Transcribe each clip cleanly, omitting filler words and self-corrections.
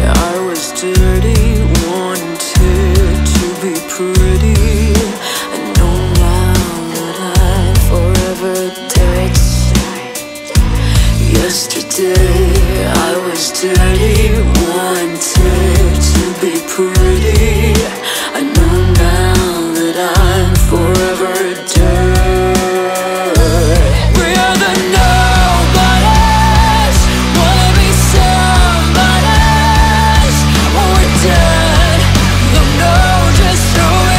I was dirty, wanted to be pretty. I know now that I'm forever dead. Yesterday I was dirty, wanted to be pretty. I know now that I'm forever dead. We are the nobodies, wanna be somebodies. When we're dead, they'll know just who we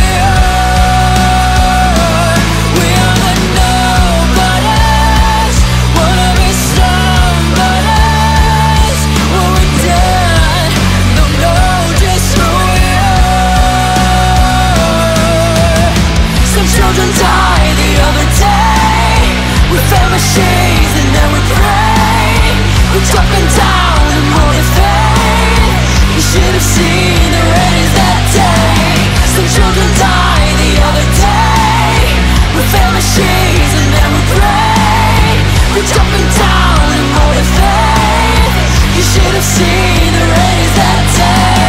are. We are the nobodies, wanna be somebodies. When we're dead, they'll know just who we are. Some children died the other day. We found machines and then we prayed. We're dropping down and more faith. You should have seen the rays that day. Some children died the other day. We found machines and then we prayed. We're dropping down and more faith. You should have seen the rays that day.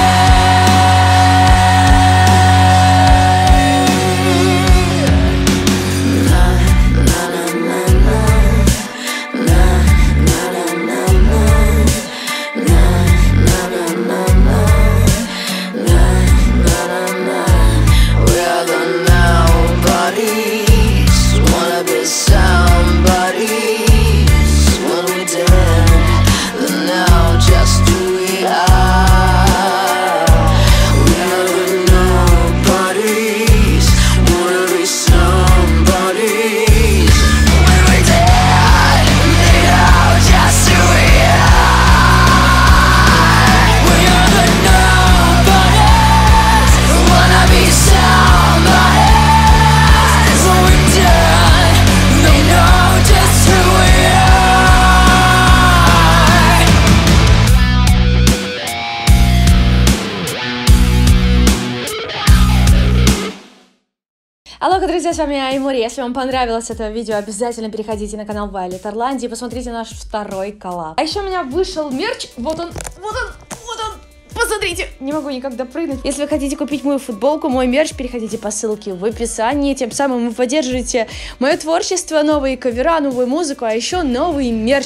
Алло, друзья, с вами Аймури. Если вам понравилось это видео, обязательно переходите на канал Violet Ирландии и посмотрите наш второй коллаб. А еще у меня вышел мерч. Вот он. Посмотрите, не могу никак допрыгнуть. Если вы хотите купить мою футболку, мой мерч, переходите по ссылке в описании. Тем самым вы поддерживаете мое творчество, новые кавера, новую музыку, а еще новый мерч.